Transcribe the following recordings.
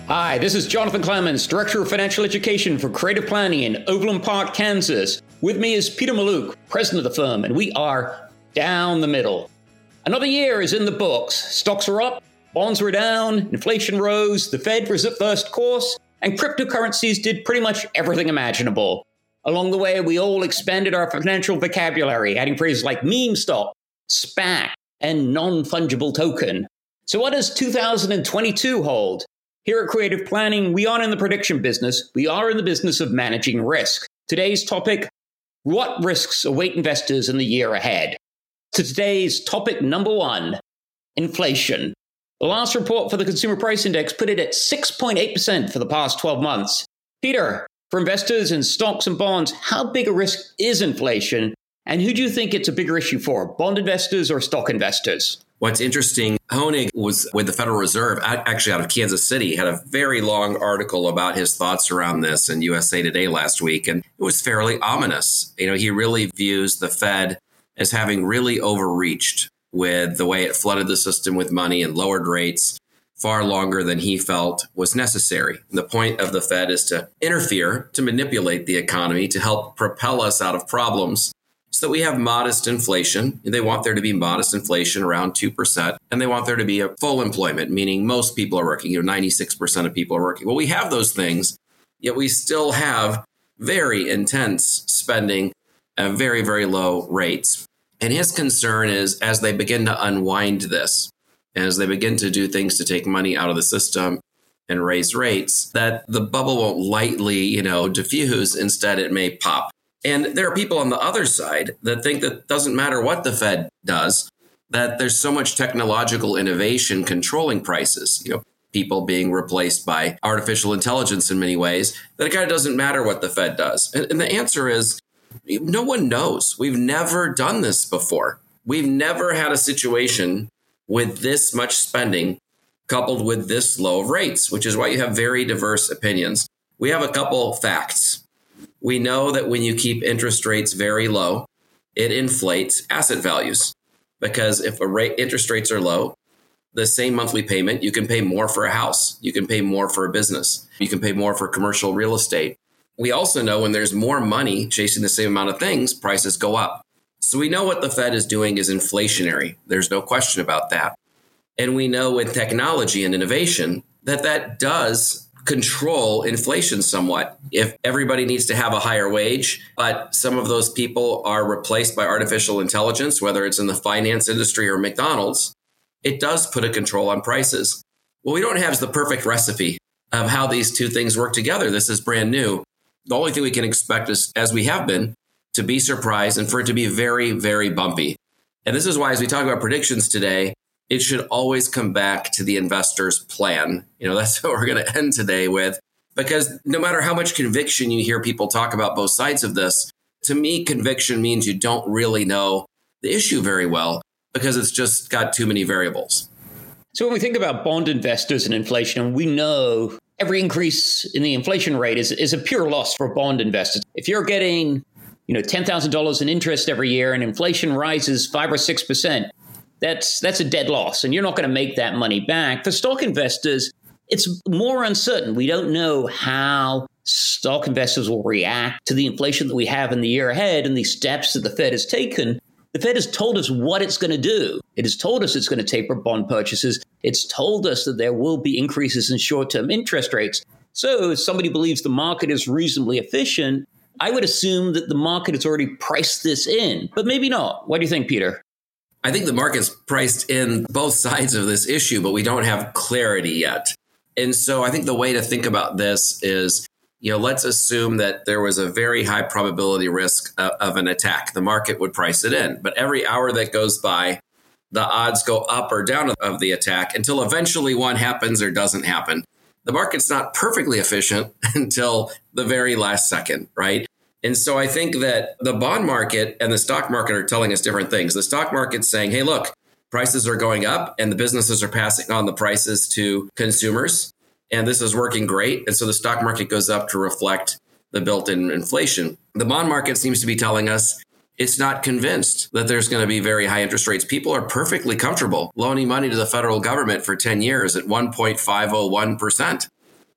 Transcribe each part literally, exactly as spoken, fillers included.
Hi, this is Jonathan Clemens, Director of Financial Education for Creative Planning in Overland Park, Kansas. With me is Peter Mallouk, President of the firm, and we are down the middle. Another year is in the books. Stocks are up, bonds were down, inflation rose, the Fed reversed course, and cryptocurrencies did pretty much everything imaginable. Along the way, we all expanded our financial vocabulary, adding phrases like meme stock, SPAC, and non-fungible token. So what does two thousand twenty-two hold? Here at Creative Planning, we aren't in the prediction business. We are in the business of managing risk. Today's topic, what risks await investors in the year ahead? To today's topic number one, inflation. The last report for the Consumer Price Index put it at six point eight percent for the past twelve months. Peter, for investors in stocks and bonds, how big a risk is inflation? And who do you think it's a bigger issue for, bond investors or stock investors? What's interesting, Honig was with the Federal Reserve, actually out of Kansas City, had a very long article about his thoughts around this in U S A Today last week, and it was fairly ominous. You know, he really views the Fed as having really overreached with the way it flooded the system with money and lowered rates far longer than he felt was necessary. And the point of the Fed is to interfere, to manipulate the economy, to help propel us out of problems, so that we have modest inflation. They want there to be modest inflation around two percent, and they want there to be a full employment, meaning most people are working, you know, ninety-six percent of people are working. Well, we have those things, yet we still have very intense spending at very, very low rates. And his concern is as they begin to unwind this, as they begin to do things to take money out of the system and raise rates, that the bubble won't lightly, you know, diffuse. Instead, it may pop. And there are people on the other side that think that it doesn't matter what the Fed does, that there's so much technological innovation controlling prices, you know, people being replaced by artificial intelligence in many ways, that it kind of doesn't matter what the Fed does. And, and the answer is no one knows. We've never done this before. We've never had a situation with this much spending coupled with this low of rates, which is why you have very diverse opinions. We have a couple facts. We know that when you keep interest rates very low, it inflates asset values, because if a rate interest rates are low, the same monthly payment, you can pay more for a house. You can pay more for a business. You can pay more for commercial real estate. We also know when there's more money chasing the same amount of things, prices go up. So we know what the Fed is doing is inflationary. There's no question about that. And we know with technology and innovation that that does control inflation somewhat. If everybody needs to have a higher wage, but some of those people are replaced by artificial intelligence, whether it's in the finance industry or McDonald's, it does put a control on prices. What we don't have is the perfect recipe of how these two things work together. This is brand new. The only thing we can expect is, as we have been, to be surprised and for it to be very, very bumpy. And this is why, as we talk about predictions today, it should always come back to the investor's plan. You know, that's what we're going to end today with, because no matter how much conviction you hear people talk about both sides of this, to me, conviction means you don't really know the issue very well because it's just got too many variables. So when we think about bond investors and inflation, we know every increase in the inflation rate is, is a pure loss for bond investors. If you're getting, you know, ten thousand dollars in interest every year and inflation rises five or six percent, That's that's a dead loss, and you're not going to make that money back. For stock investors, it's more uncertain. We don't know how stock investors will react to the inflation that we have in the year ahead and the steps that the Fed has taken. The Fed has told us what it's going to do. It has told us it's going to taper bond purchases. It's told us that there will be increases in short-term interest rates. So if somebody believes the market is reasonably efficient, I would assume that the market has already priced this in, but maybe not. What do you think, Peter? I think the market's priced in both sides of this issue, but we don't have clarity yet. And so I think the way to think about this is, you know, let's assume that there was a very high probability risk of, of an attack. The market would price it in. But every hour that goes by, the odds go up or down of the attack until eventually one happens or doesn't happen. The market's not perfectly efficient until the very last second, right? And so I think that the bond market and the stock market are telling us different things. The stock market's saying, hey, look, prices are going up and the businesses are passing on the prices to consumers. And this is working great. And so the stock market goes up to reflect the built-in inflation. The bond market seems to be telling us it's not convinced that there's going to be very high interest rates. People are perfectly comfortable loaning money to the federal government for ten years at one point five oh one percent.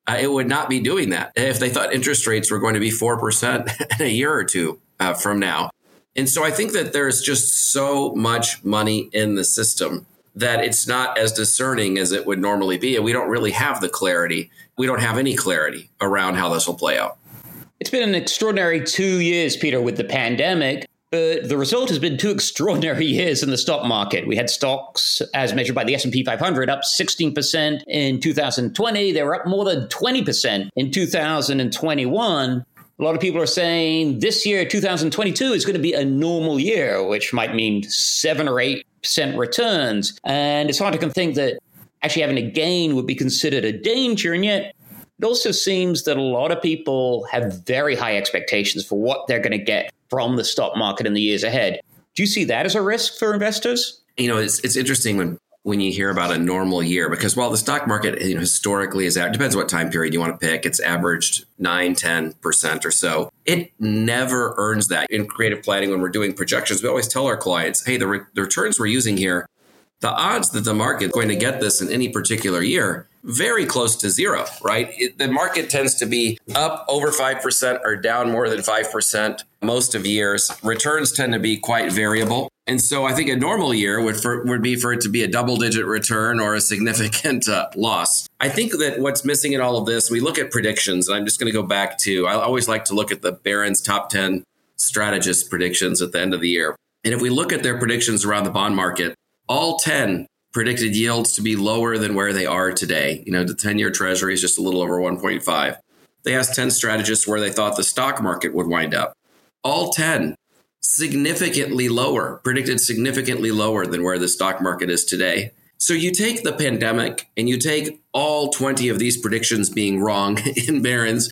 uh, it would not be doing that if they thought interest rates were going to be four percent in a year or two uh, from now. And so I think that there's just so much money in the system that it's not as discerning as it would normally be. And we don't really have the clarity. We don't have any clarity around how this will play out. It's been an extraordinary two years, Peter, with the pandemic. But the result has been two extraordinary years in the stock market. We had stocks, as measured by the S and P five hundred, up sixteen percent in two thousand twenty. They were up more than twenty percent in two thousand twenty-one. A lot of people are saying this year, two thousand twenty-two, is going to be a normal year, which might mean seven or eight percent returns. And it's hard to think that actually having a gain would be considered a danger. And yet it also seems that a lot of people have very high expectations for what they're going to get from the stock market in the years ahead. Do you see that as a risk for investors? You know, it's it's interesting when when you hear about a normal year, because while the stock market, you know, historically is, it depends what time period you want to pick, it's averaged nine, ten percent or so. It never earns that. In creative planning, when we're doing projections, we always tell our clients, hey, the, re- the returns we're using here, the odds that the market is going to get this in any particular year, very close to zero, right? It, the market tends to be up over five percent or down more than five percent most of years. Returns tend to be quite variable. And so I think a normal year would for, would be for it to be a double digit return or a significant uh, loss. I think that what's missing in all of this, we look at predictions, and I'm just going to go back to, I always like to look at the Barron's top ten strategist predictions at the end of the year. And if we look at their predictions around the bond market, all ten predicted yields to be lower than where they are today. You know, the ten-year treasury is just a little over one point five. They asked ten strategists where they thought the stock market would wind up. All ten significantly lower, predicted significantly lower than where the stock market is today. So you take the pandemic and you take all twenty of these predictions being wrong in Barron's,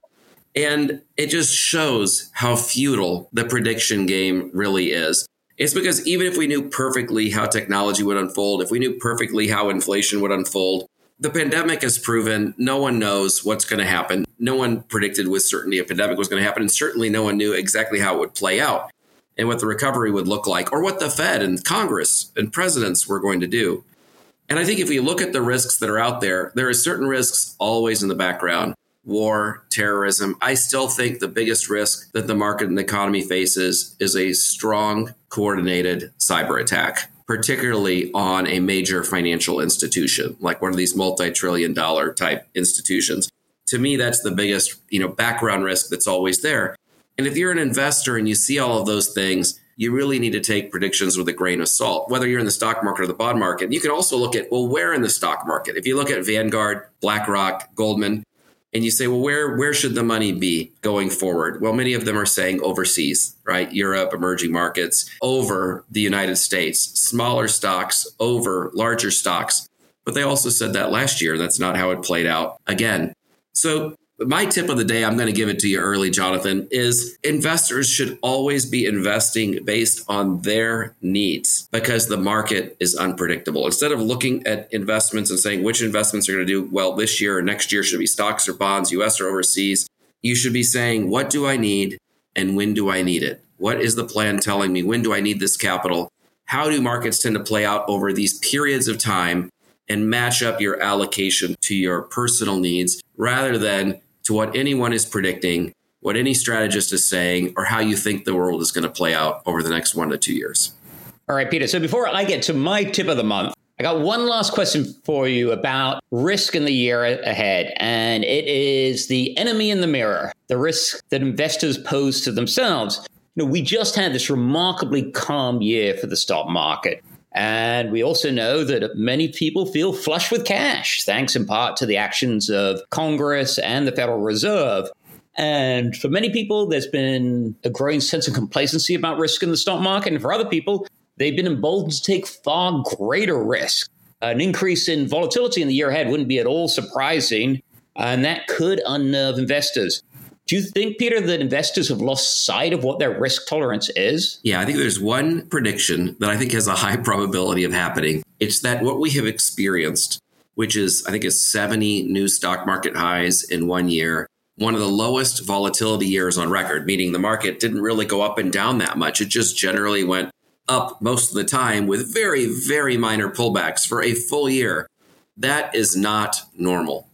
and it just shows how futile the prediction game really is. It's because even if we knew perfectly how technology would unfold, if we knew perfectly how inflation would unfold, the pandemic has proven no one knows what's going to happen. No one predicted with certainty a pandemic was going to happen, and certainly no one knew exactly how it would play out and what the recovery would look like, or what the Fed and Congress and presidents were going to do. And I think if we look at the risks that are out there, there are certain risks always in the background. War, terrorism. I still think the biggest risk that the market and the economy faces is a strong, coordinated cyber attack, particularly on a major financial institution, like one of these multi-trillion dollar type institutions. To me, that's the biggest, you know, background risk that's always there. And if you're an investor and you see all of those things, you really need to take predictions with a grain of salt, whether you're in the stock market or the bond market. You can also look at, well, where in the stock market? If you look at Vanguard, BlackRock, Goldman, and you say, well, where where should the money be going forward? Well, many of them are saying overseas, right? Europe, emerging markets, over the United States, smaller stocks over larger stocks. But they also said that last year. That's not how it played out again. So my tip of the day, I'm going to give it to you early, Jonathan, is investors should always be investing based on their needs because the market is unpredictable. Instead of looking at investments and saying which investments are going to do well this year or next year, should it be stocks or bonds, U S or overseas, you should be saying, what do I need and when do I need it? What is the plan telling me? When do I need this capital? How do markets tend to play out over these periods of time, and match up your allocation to your personal needs rather than to what anyone is predicting, what any strategist is saying, or how you think the world is going to play out over the next one to two years. All right, Peter. So before I get to my tip of the month, I got one last question for you about risk in the year ahead. And it is the enemy in the mirror, the risk that investors pose to themselves. You know, we just had this remarkably calm year for the stock market. And we also know that many people feel flush with cash, thanks in part to the actions of Congress and the Federal Reserve. And for many people, there's been a growing sense of complacency about risk in the stock market. And for other people, they've been emboldened to take far greater risk. An increase in volatility in the year ahead wouldn't be at all surprising, and that could unnerve investors. Do you think, Peter, that investors have lost sight of what their risk tolerance is? Yeah, I think there's one prediction that I think has a high probability of happening. It's that what we have experienced, which is, I think, is seventy new stock market highs in one year, one of the lowest volatility years on record, meaning the market didn't really go up and down that much. It just generally went up most of the time with very, very minor pullbacks for a full year. That is not normal.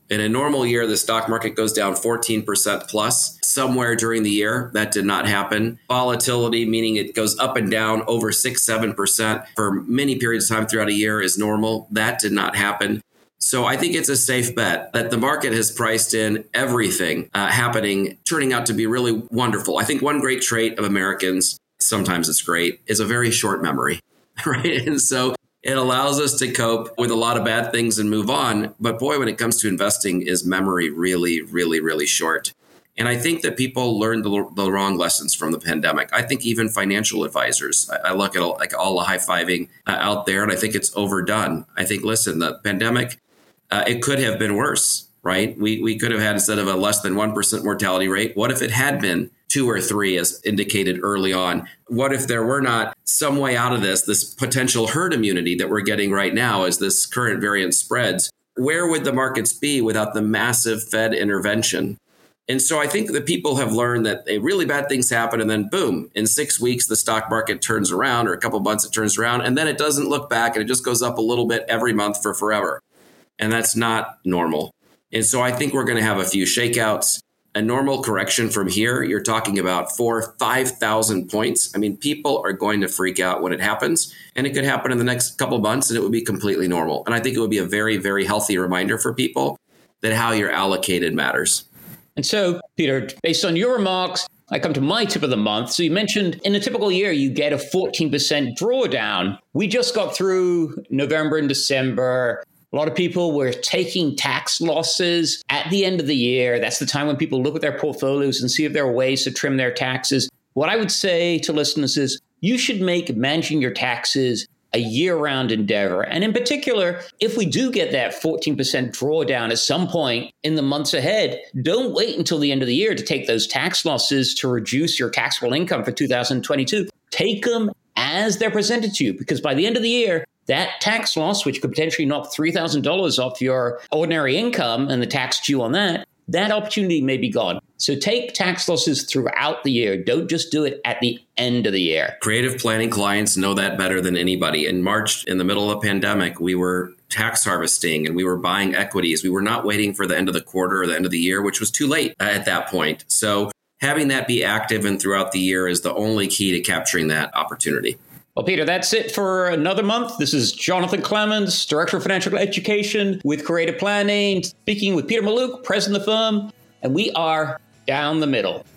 In a normal year, the stock market goes down fourteen percent plus somewhere during the year. That did not happen. Volatility, meaning it goes up and down over six, seven percent for many periods of time throughout a year, is normal. That did not happen. So I think it's a safe bet that the market has priced in everything uh, happening, turning out to be really wonderful. I think one great trait of Americans, sometimes it's great, is a very short memory, right? And so it allows us to cope with a lot of bad things and move on. But boy, when it comes to investing, is memory really, really, really short. And I think that people learned the, the wrong lessons from the pandemic. I think even financial advisors, I, I look at all, like all the high-fiving uh, out there, and I think it's overdone. I think, listen, the pandemic, uh, it could have been worse, right? We we could have had, instead of a less than one percent mortality rate, what if it had been two or three, as indicated early on? What if there were not some way out of this, this potential herd immunity that we're getting right now as this current variant spreads? Where would the markets be without the massive Fed intervention? And so I think that people have learned that a really bad things happen, and then boom, in six weeks, the stock market turns around, or a couple of months it turns around, and then it doesn't look back, and it just goes up a little bit every month for forever. And that's not normal. And so I think we're going to have a few shakeouts. A normal correction from here, you're talking about four, five thousand points. I mean, people are going to freak out when it happens, and it could happen in the next couple of months, and it would be completely normal. And I think it would be a very, very healthy reminder for people that how you're allocated matters. And so, Peter, based on your remarks, I come to my tip of the month. So you mentioned in a typical year, you get a fourteen percent drawdown. We just got through November and December. A lot of people were taking tax losses at the end of the year. That's the time when people look at their portfolios and see if there are ways to trim their taxes. What I would say to listeners is you should make managing your taxes a year-round endeavor. And in particular, if we do get that fourteen percent drawdown at some point in the months ahead, don't wait until the end of the year to take those tax losses to reduce your taxable income for two thousand twenty-two. Take them as they're presented to you, because by the end of the year, that tax loss, which could potentially knock three thousand dollars off your ordinary income and the tax due on that, that opportunity may be gone. So take tax losses throughout the year. Don't just do it at the end of the year. Creative planning clients know that better than anybody. In March, in the middle of the pandemic, we were tax harvesting and we were buying equities. We were not waiting for the end of the quarter or the end of the year, which was too late at that point. So having that be active and throughout the year is the only key to capturing that opportunity. Well, Peter, that's it for another month. This is Jonathan Clemens, Director of Financial Education with Creative Planning, speaking with Peter Mallouk, President of the firm, and we are down the middle.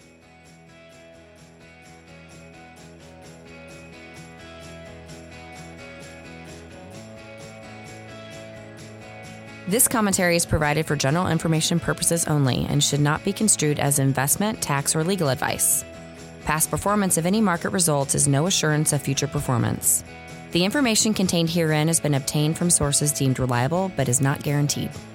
This commentary is provided for general information purposes only and should not be construed as investment, tax, or legal advice. Past performance of any market results is no assurance of future performance. The information contained herein has been obtained from sources deemed reliable but is not guaranteed.